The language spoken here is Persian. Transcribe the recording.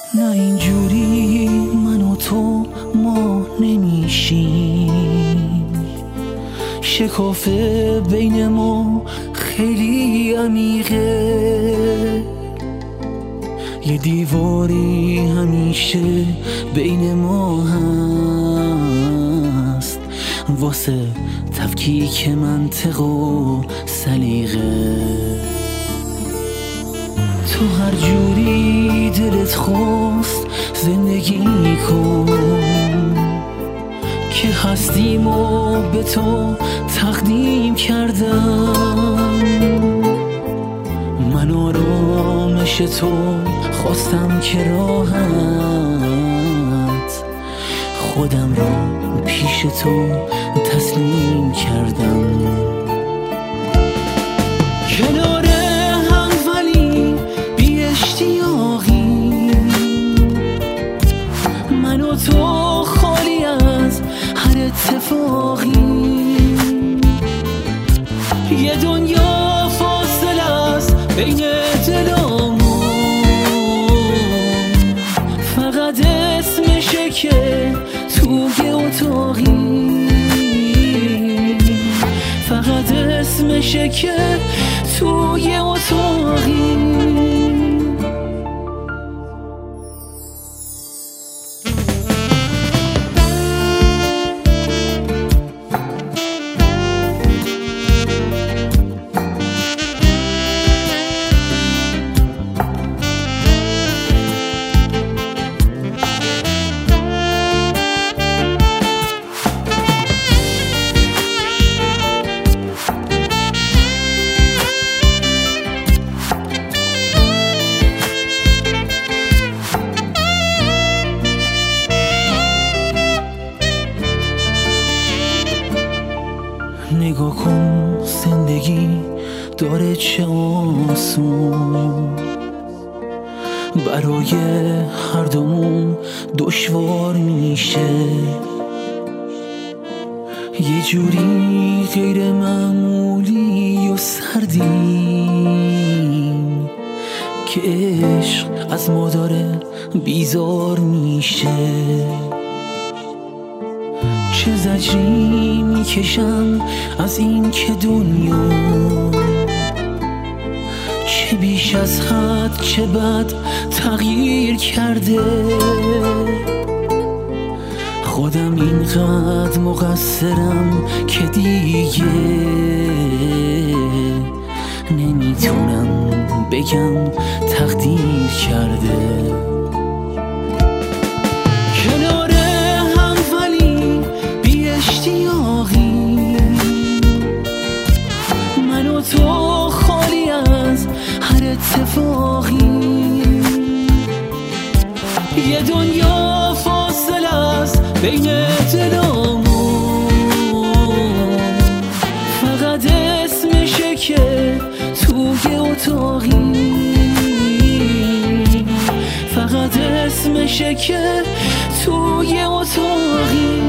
نه اینجوری من و تو ما نمیشیم، شکافه بین ما خیلی عمیقه، یه دیواری همیشه بین ما هست واسه تفکیک منطق و سلیقه. تو هر جوری دلت خواست زندگی کن که هستیم و به تو تقدیم کردم. من آرامش تو خواستم که راحت خودم را پیش تو تسلیم کردم. کنار هم ولی بی اشتیاقی، من و تو خالی از هر اتفاقی، یه دنیا فاصله است بین دلامون، فقط اسمشه که توی اتاقی، فقط اسمشه که توی اتاقی. نگاه کن زندگی داره چه آسون، برای هر دومون دشوار میشه، یه جوری غیر معمولی و سردیم که عشق از ما داره بیزار میشه. چه زجری میکشم از این که دنیا چه بیش از حد چه بد تغییر کرده، خودم اینقدر مقصرم که دیگه نمیتونم بگم تقدیر کرده. کنار هم ولی بی اشتیاقی، من و تو خالی از هر اتفاقی، یه دنیا فاصله است بین دلامون، فقط اسمشه که توی اتاقی، فقط اسمشه که توی اتاقی.